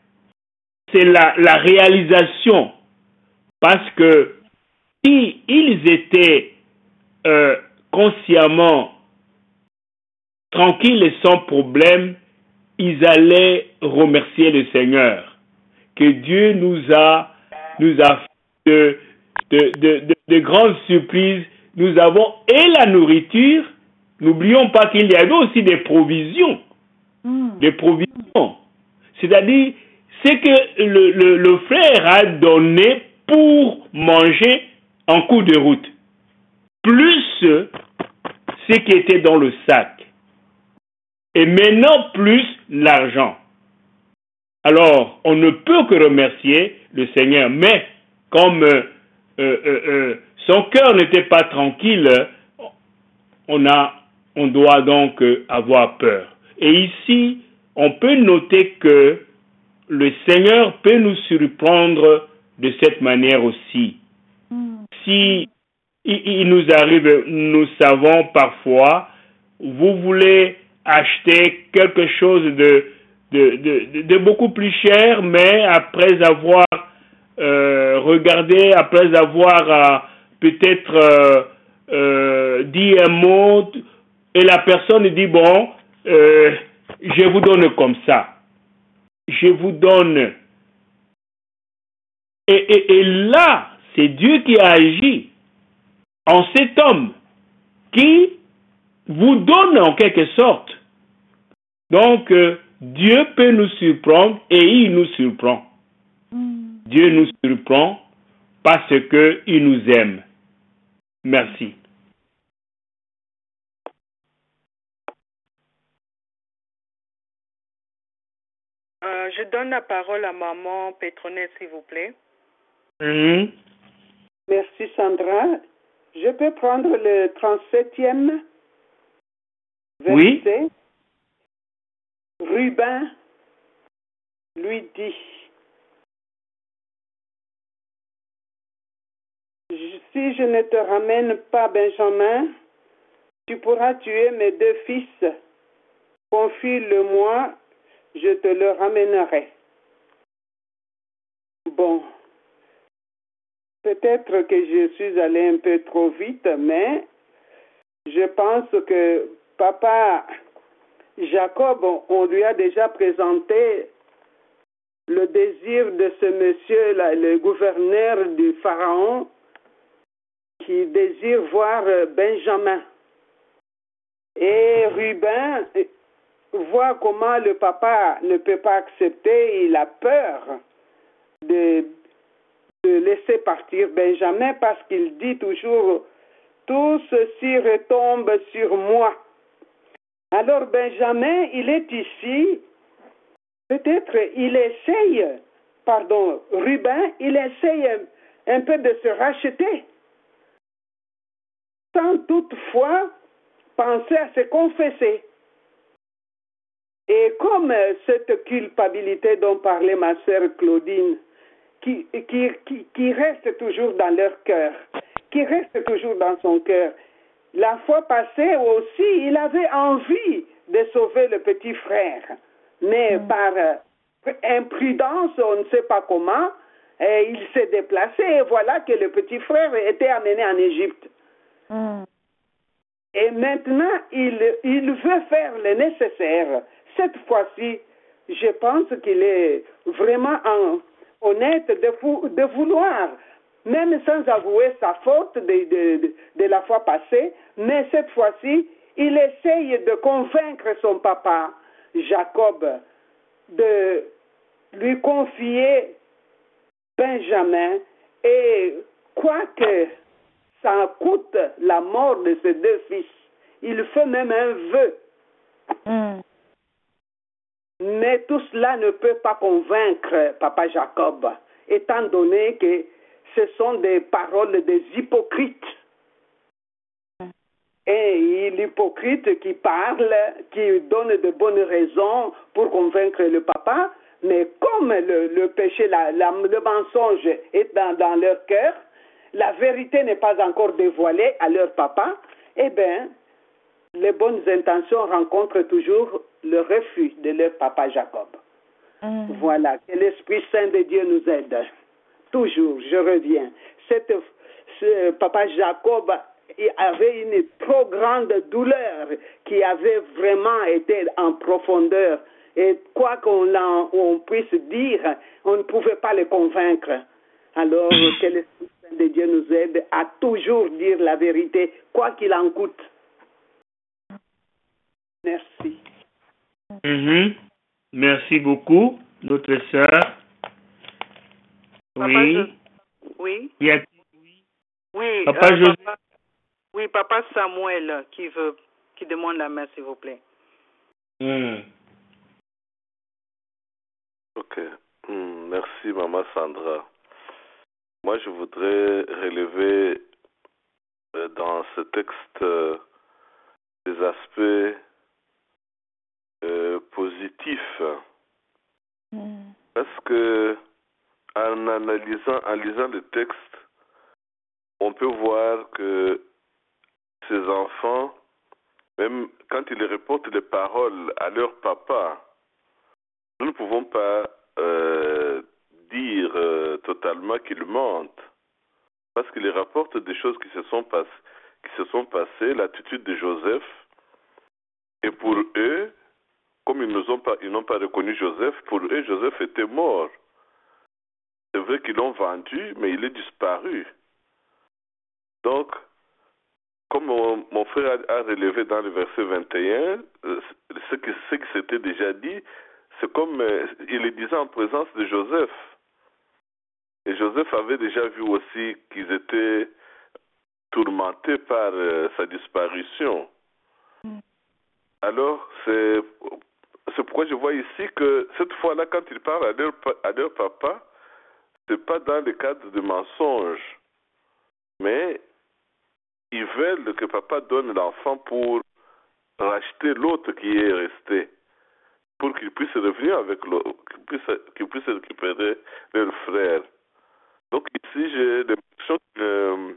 [SPEAKER 3] la réalisation, parce que si ils étaient consciemment tranquilles et sans problème, ils allaient remercier le Seigneur, que Dieu nous a fait de grandes surprises. Nous avons et la nourriture, n'oublions pas qu'il y avait aussi des provisions. Des provisions. C'est-à-dire, c'est que le frère a donné pour manger en cours de route, plus ce qui était dans le sac. Et maintenant, plus l'argent. Alors, on ne peut que remercier le Seigneur, mais comme son cœur n'était pas tranquille, on doit donc avoir peur. Et ici, on peut noter que le Seigneur peut nous surprendre de cette manière aussi. Si il nous arrive, nous savons parfois, vous voulez acheter quelque chose de beaucoup plus cher, mais après avoir regardé, après avoir peut-être dit un mot, et la personne dit, bon, je vous donne comme ça. Je vous donne. Et là, c'est Dieu qui a agi en cet homme qui vous donne en quelque sorte. Donc, Dieu peut nous surprendre et il nous surprend. Dieu nous surprend parce qu'il nous aime. Merci.
[SPEAKER 4] Je donne la parole à maman Pétronelle, s'il vous plaît.
[SPEAKER 2] Merci Sandra. Je peux prendre le 37e verset.
[SPEAKER 3] Oui.
[SPEAKER 2] Ruben lui dit, si je ne te ramène pas Benjamin, tu pourras tuer mes 2 fils. Confie-le-moi, je te le ramènerai. Bon, peut-être que je suis allé un peu trop vite, mais je pense que papa Jacob, on lui a déjà présenté le désir de ce monsieur-là, le gouverneur du Pharaon, qui désire voir Benjamin. Et Ruben voit comment le papa ne peut pas accepter, il a peur de laisser partir Benjamin parce qu'il dit toujours, tout ceci retombe sur moi. Alors Benjamin, il est ici, peut-être Ruben, il essaye un peu de se racheter, sans toutefois penser à se confesser. Et comme cette culpabilité dont parlait ma sœur Claudine, qui reste toujours dans leur cœur, qui reste toujours dans son cœur. La fois passée aussi, il avait envie de sauver le petit frère, mais par imprudence, on ne sait pas comment, il s'est déplacé et voilà que le petit frère était amené en Égypte. Et maintenant, il veut faire le nécessaire. Cette fois-ci, je pense qu'il est vraiment honnête de vouloir, même sans avouer sa faute de la fois passée, mais cette fois-ci, il essaye de convaincre son papa, Jacob, de lui confier Benjamin, et quoique ça coûte la mort de ses 2 fils, il fait même un vœu. Mais tout cela ne peut pas convaincre papa Jacob, étant donné que ce sont des paroles des hypocrites. Et l'hypocrite qui parle, qui donne de bonnes raisons pour convaincre le papa, mais comme le péché, le mensonge est dans leur cœur, la vérité n'est pas encore dévoilée à leur papa, eh bien, les bonnes intentions rencontrent toujours le refus de leur papa Jacob. Voilà, que l'Esprit Saint de Dieu nous aide. Toujours, je reviens. Ce papa Jacob avait une trop grande douleur qui avait vraiment été en profondeur. Et quoi qu'on puisse dire, on ne pouvait pas le convaincre. Alors, que l'Esprit Saint de Dieu nous aide à toujours dire la vérité, quoi qu'il en coûte. Merci.
[SPEAKER 3] Merci beaucoup, notre sœur. Oui.
[SPEAKER 4] Oui.
[SPEAKER 3] Oui. Papa Joseph.
[SPEAKER 4] Oui, papa Samuel qui demande la main, s'il vous plaît.
[SPEAKER 1] Ok. Merci, maman Sandra. Moi, je voudrais relever dans ce texte des aspects positifs. Parce que en lisant le texte, on peut voir que ces enfants, même quand ils reportent les paroles à leur papa, nous ne pouvons pas dire totalement qu'ils mentent, parce qu'ils rapportent des choses qui se sont passées, l'attitude de Joseph, et pour eux, comme ils n'ont pas reconnu Joseph, pour eux, Joseph était mort. C'est vrai qu'ils l'ont vendu, mais il est disparu. Donc, comme mon frère a relevé dans le verset 21, ce qui s'était déjà dit, c'est comme il le disait en présence de Joseph. Et Joseph avait déjà vu aussi qu'ils étaient tourmentés par sa disparition. Alors, c'est pourquoi je vois ici que cette fois-là, quand ils parlent à leur papa, c'est pas dans le cadre de mensonge, mais ils veulent que papa donne l'enfant pour racheter l'autre qui est resté, pour qu'il puisse revenir avec l'autre, qu'il puisse récupérer leur frère. Donc ici, j'ai l'impression qu'ils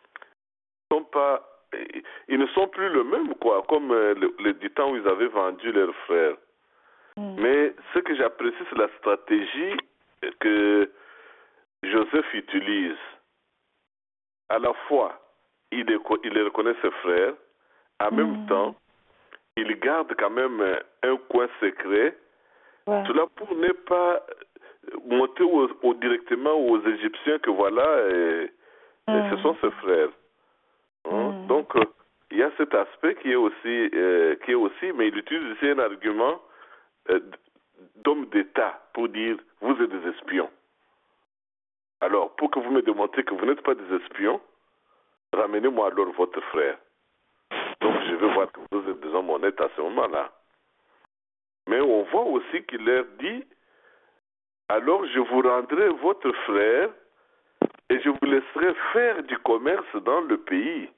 [SPEAKER 1] ils ne sont plus le même, quoi, comme du temps où ils avaient vendu leur frère. Mais ce que j'apprécie, c'est la stratégie que Joseph utilise. À la fois, il reconnaît ses frères, en même temps, il garde quand même un coin secret. Cela pour ne pas montrer directement aux Égyptiens que voilà, ce sont ses frères. Donc, il y a cet aspect qui est aussi, mais il utilise ici un argument d'homme d'État pour dire vous êtes des espions. Alors, pour que vous me démontriez que vous n'êtes pas des espions, ramenez-moi alors votre frère. Donc, je veux voir que vous êtes des hommes honnêtes à ce moment-là. Mais on voit aussi qu'il leur dit alors je vous rendrai votre frère et je vous laisserai faire du commerce dans le pays.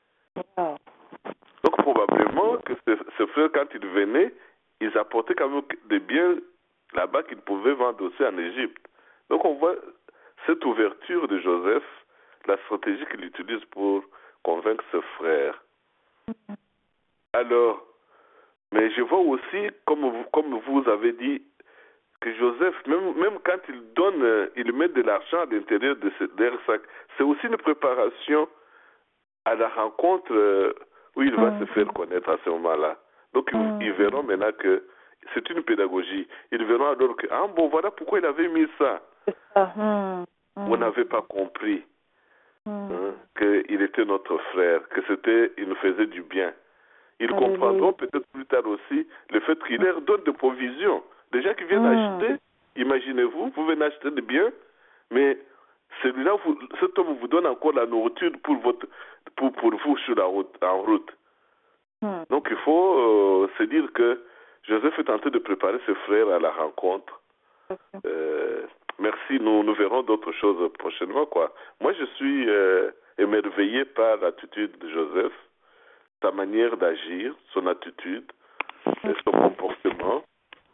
[SPEAKER 1] Donc, probablement que ces frères, quand ils venaient, ils apportaient quand même des biens là-bas qu'ils pouvaient vendre aussi en Égypte. Donc, on voit cette ouverture de Joseph, la stratégie qu'il utilise pour convaincre ses frères. Alors, mais je vois aussi, comme vous avez dit, que Joseph, même quand il met de l'argent à l'intérieur de leur sac, c'est aussi une préparation à la rencontre où il va se faire connaître à ce moment-là. Donc, ils verront maintenant que c'est une pédagogie. Ils verront alors que, voilà pourquoi il avait mis ça. On n'avait pas compris qu'il était notre frère, il nous faisait du bien. Ils comprendront peut-être plus tard aussi le fait qu'il leur donne des provisions. Les gens qui viennent acheter, imaginez-vous, vous venez acheter des biens, mais celui-là, cet homme vous donne encore la nourriture pour vous sur la route, en route. Donc il faut se dire que Joseph est en train de préparer ses frères à la rencontre. Merci, nous verrons d'autres choses prochainement, quoi. Moi, je suis émerveillé par l'attitude de Joseph, sa manière d'agir, son attitude, son comportement.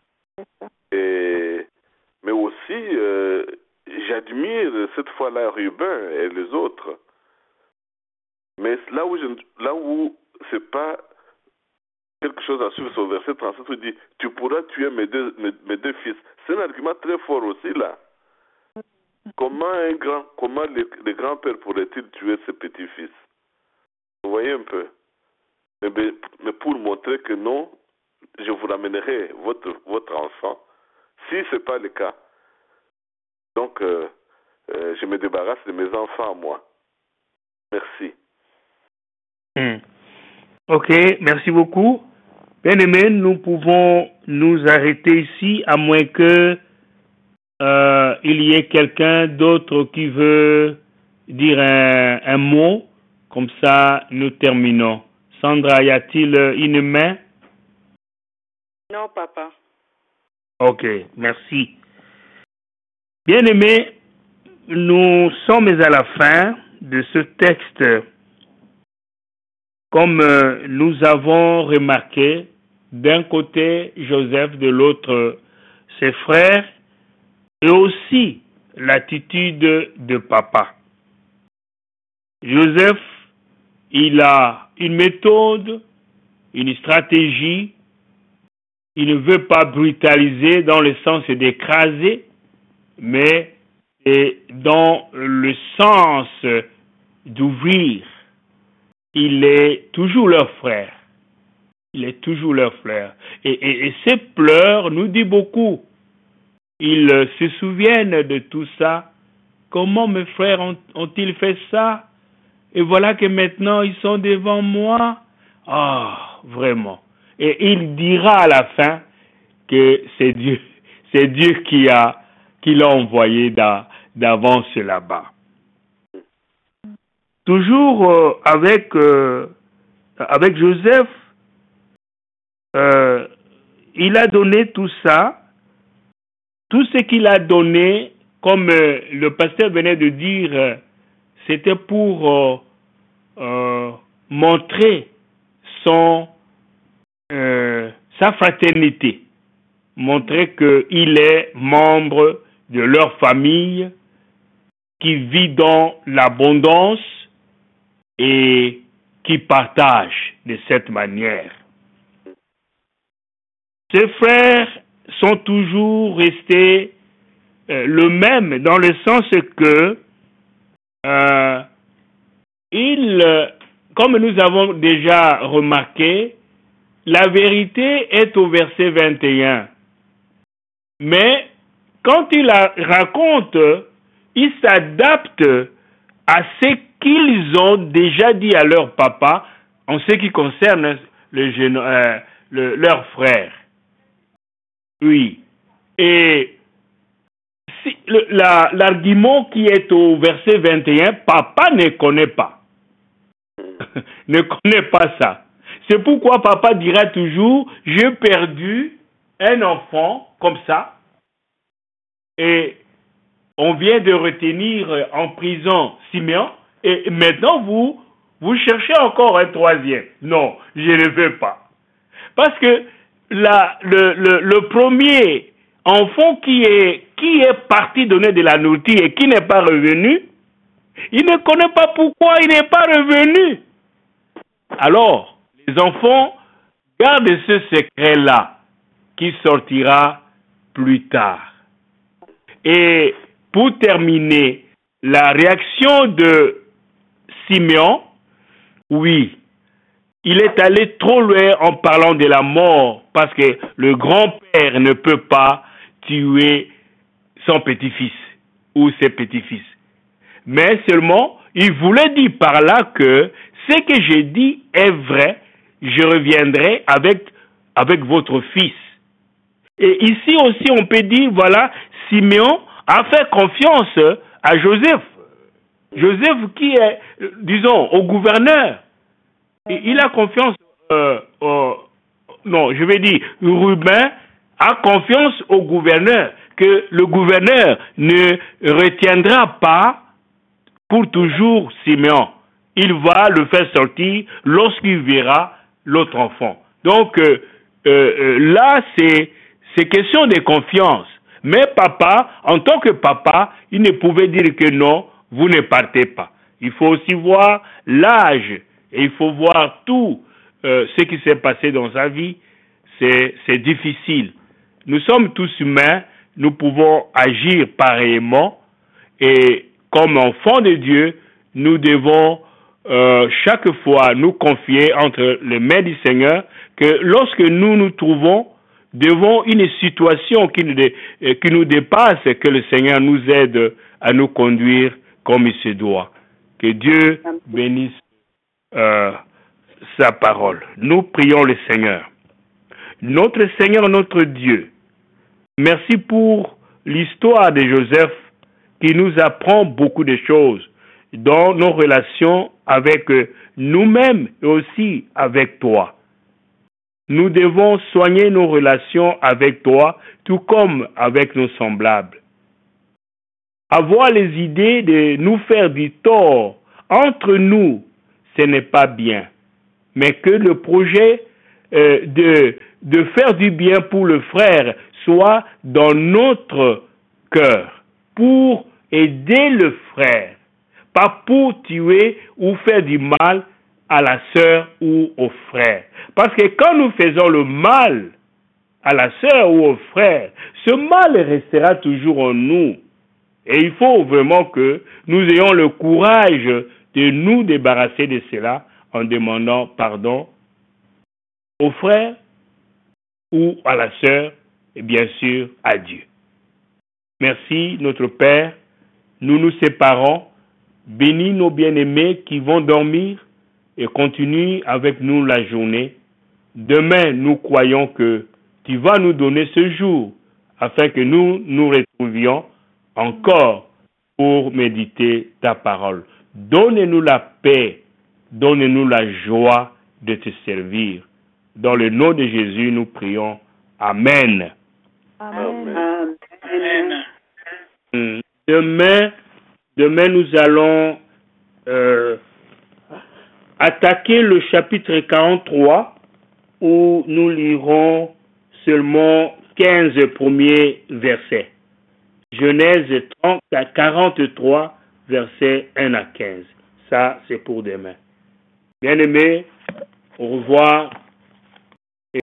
[SPEAKER 1] Mais aussi, j'admire cette fois-là Ruben et les autres. Mais là où c'est pas quelque chose à suivre sur le verset 37 où il dit tu pourras tuer mes deux fils. C'est un argument très fort aussi là. Comment les grands-pères pourraient-ils tuer ses petits-fils? Vous voyez un peu. Mais pour montrer que non, je vous ramènerai votre enfant, si ce n'est pas le cas. Donc, je me débarrasse de mes enfants à moi. Merci.
[SPEAKER 3] Ok, merci beaucoup. Bien-aimés, nous pouvons nous arrêter ici, à moins que il y ait quelqu'un d'autre qui veut dire un mot. Comme ça, nous terminons. Sandra, y a-t-il une main?
[SPEAKER 8] Non, papa.
[SPEAKER 3] Ok, merci. Bien-aimés, nous sommes à la fin de ce texte. Comme nous avons remarqué, d'un côté Joseph, de l'autre ses frères, et aussi l'attitude de papa. Joseph, il a une méthode, une stratégie. Il ne veut pas brutaliser dans le sens d'écraser, mais dans le sens d'ouvrir. Il est toujours leur frère. Il est toujours leur frère. Et ces pleurs nous disent beaucoup. Ils se souviennent de tout ça. Comment mes frères ont-ils fait ça? Et voilà que maintenant ils sont devant moi. Vraiment. Et il dira à la fin que c'est Dieu qui l'a envoyé d'avance là-bas. Toujours avec Joseph, il a donné tout ça, tout ce qu'il a donné, comme le pasteur venait de dire, c'était pour montrer sa fraternité, montrer qu'il est membre de leur famille, qui vit dans l'abondance et qui partage de cette manière. Ses frères sont toujours restés le même, dans le sens que comme nous avons déjà remarqué, la vérité est au verset 21. Mais quand il la raconte, il s'adapte à ce qu'ils ont déjà dit à leur papa en ce qui concerne leur frère. Oui. Et l'argument qui est au verset 21, papa ne connaît pas. Ne connaît pas ça. C'est pourquoi papa dira toujours, j'ai perdu un enfant comme ça, et on vient de retenir en prison Siméon, et maintenant vous cherchez encore un troisième. Non, je ne veux pas. Parce que le premier enfant qui est parti donner de la nourriture et qui n'est pas revenu, il ne connaît pas pourquoi il n'est pas revenu. Alors, les enfants gardent ce secret-là qui sortira plus tard. Et pour terminer, la réaction de Siméon, oui, il est allé trop loin en parlant de la mort parce que le grand-père ne peut pas tuer son petit-fils ou ses petits-fils. Mais seulement, il voulait dire par là que ce que j'ai dit est vrai, je reviendrai avec votre fils. Et ici aussi, on peut dire, voilà, Siméon a fait confiance à Joseph. Joseph qui est, disons, au gouverneur. Et il a confiance, Ruben a confiance au gouverneur, que le gouverneur ne retiendra pas pour toujours Siméon. Il va le faire sortir lorsqu'il verra l'autre enfant. Donc, là, c'est question de confiance. Mais papa, en tant que papa, il ne pouvait dire que non, vous ne partez pas. Il faut aussi voir l'âge et il faut voir tout ce qui s'est passé dans sa vie. C'est difficile. Nous sommes tous humains, nous pouvons agir pareillement et comme enfants de Dieu, nous devons chaque fois nous confier entre les mains du Seigneur que lorsque nous nous trouvons devant une situation qui nous dépasse, que le Seigneur nous aide à nous conduire comme il se doit. Que Dieu bénisse sa parole. Nous prions le Seigneur. Notre Seigneur, notre Dieu, merci pour l'histoire de Joseph qui nous apprend beaucoup de choses dans nos relations avec nous-mêmes et aussi avec toi. Nous devons soigner nos relations avec toi, tout comme avec nos semblables. Avoir les idées de nous faire du tort entre nous, ce n'est pas bien. Mais que le projet de faire du bien pour le frère soit dans notre cœur, pour aider le frère, pas pour tuer ou faire du mal à la sœur ou au frère. Parce que quand nous faisons le mal à la sœur ou au frère, ce mal restera toujours en nous. Et il faut vraiment que nous ayons le courage de nous débarrasser de cela en demandant pardon au frère ou à la sœur et bien sûr à Dieu. Merci notre Père, nous nous séparons, bénis nos bien-aimés qui vont dormir et continue avec nous la journée. Demain, nous croyons que tu vas nous donner ce jour afin que nous nous retrouvions encore pour méditer ta parole. Donne-nous la paix, donne-nous la joie de te servir. Dans le nom de Jésus, nous prions. Amen.
[SPEAKER 2] Amen.
[SPEAKER 3] Demain, nous allons attaquer le chapitre 43 où nous lirons seulement 15 premiers versets. Genèse 43, versets 1 à 15. Ça, c'est pour demain. Bien-aimés, au revoir.